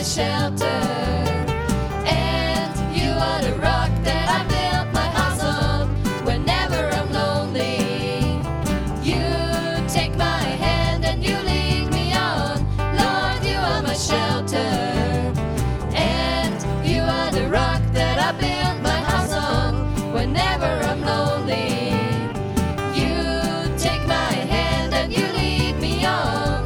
shelter, and you are the rock that I built my house on. Whenever I'm lonely, you take my hand and you lead me on. Lord, you are my shelter, and you are the rock that I built my house on. Whenever I'm lonely, you take my hand and you lead me on.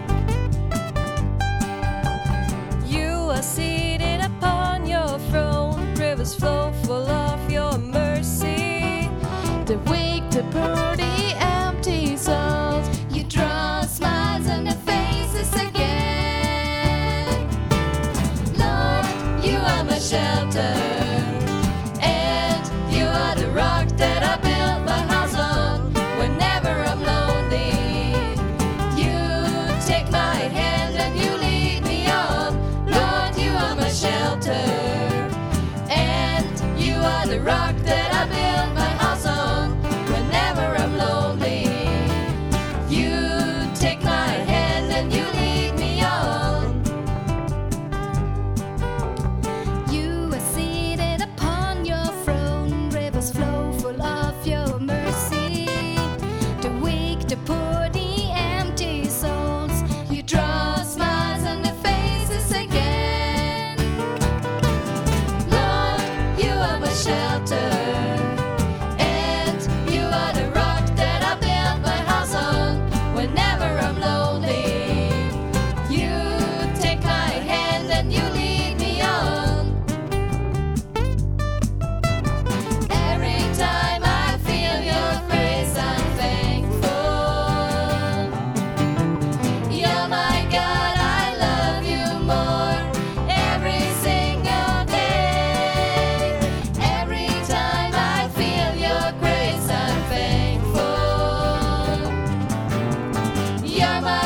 You are seated upon your throne, rivers flow full of your mercy. The weak, the poor, the empty souls, you draw smiles on their faces again. Lord, you are my shelter, and you are the rock that I built my house on. Whenever I'm lonely, you take my hand and you lead me on. Lord, you are my shelter, and you are the rock that I built my house on. Whenever I'm lonely, you take my hand and you lead me on. You are seated upon your throne, rivers flow full of your mercy. The weak, the poor, the empty souls, You draw smiles on their faces again. Lord, you are my shelter, and you are the rock that I built my house on. Whenever I'm lonely, you take my hand and you lead me on. Every time I feel your grace, I'm thankful. You're my God, I love you more every single day. Every time I feel your grace, I'm thankful. You're my